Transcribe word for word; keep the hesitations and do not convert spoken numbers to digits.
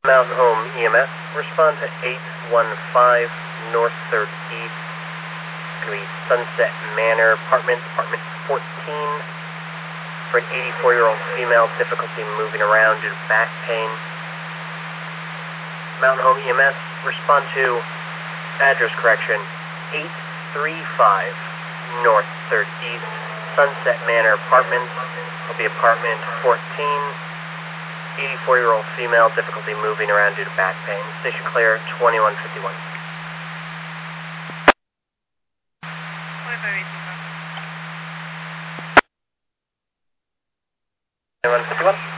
Mountain Home E M S, respond to eight one five North third East. It's going to be Sunset Manor, apartment, apartment fourteen. For an eighty-four-year-old female, difficulty moving around due to back pain. Mountain Home E M S, respond to address correction, eight three five North third East, Sunset Manor Apartments. Will be apartment fourteen. eighty-four-year-old female, difficulty moving around due to back pain. Station clear, twenty-one fifty-one. twenty-one fifty-one.